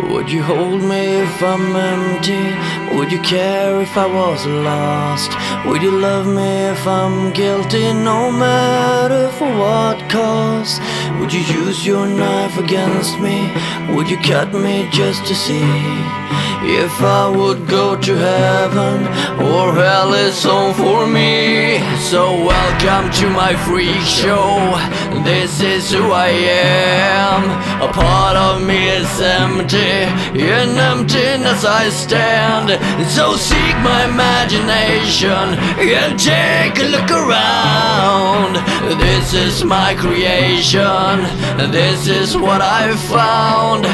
Would you hold me if I'm empty? Would you care if I was lost? Would you love me if I'm guilty, no matter for what cost? Would you use your knife against me? Would you cut me just to see if I would go to heaven or hell is home for me? So welcome to my freak show. This is who I am. A part of me is empty. In emptiness I stand. So seek my imagination and take a look around. This is my creation. This is what I found.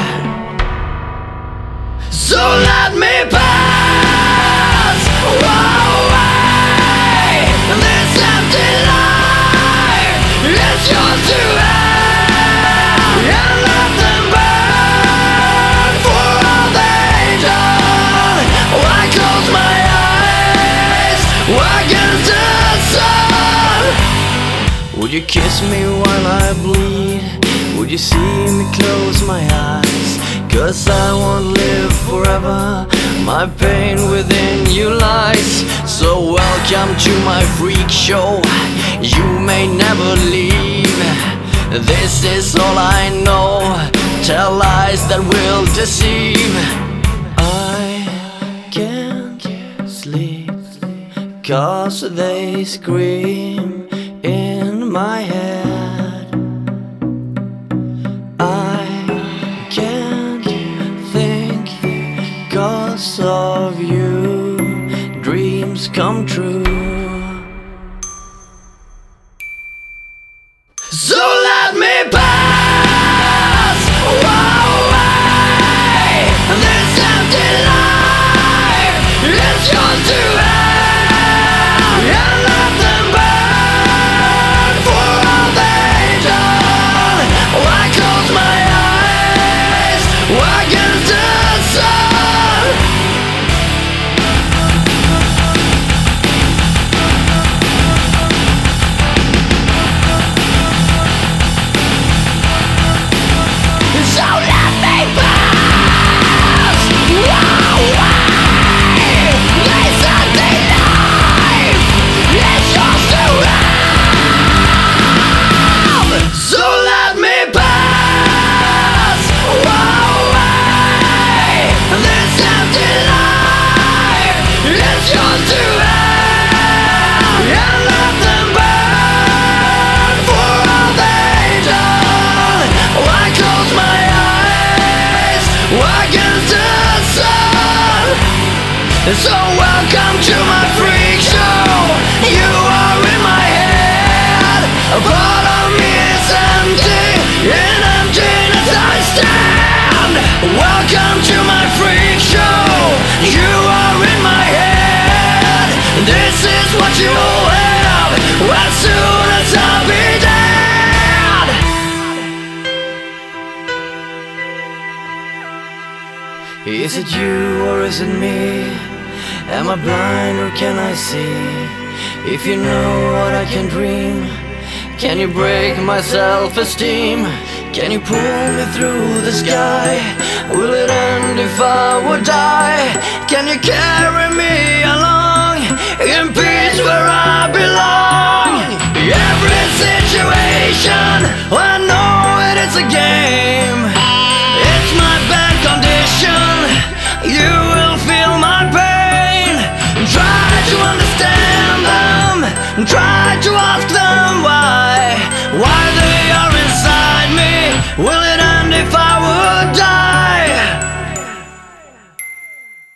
So let me pass away. This empty life is yours to have, and let them burn for all they done. I close my eyes against the sun. Would you kiss me while I bleed? Would you see me close my eyes? 'Cause I won't live forever, my pain within you lies. So welcome to my freak show. You may never leave. This is all I know. Tell lies that will deceive. I can't sleep 'cause they scream in my head. I can't think 'cause of you. Dreams come true. So let me pass away. This empty life is yours to have, and let them burn for all they done. I close my eyes against the sun. So let me pass away. This empty life is yours to have. So let me pass away. This empty life is yours to have, and let them burn for all they done. I close my eyes against the sun. So welcome to my freak show. You are in my head. A part of me is empty. In emptiness I stand. Welcome to my freak show. You are in my head. This is what you will have as soon as I'll be dead. Is it you or is it me? Am I blind or can I see? If you know what I can dream, can you break my self-esteem? Can you pull me through the sky? Will it end if I would die? Can you carry me along?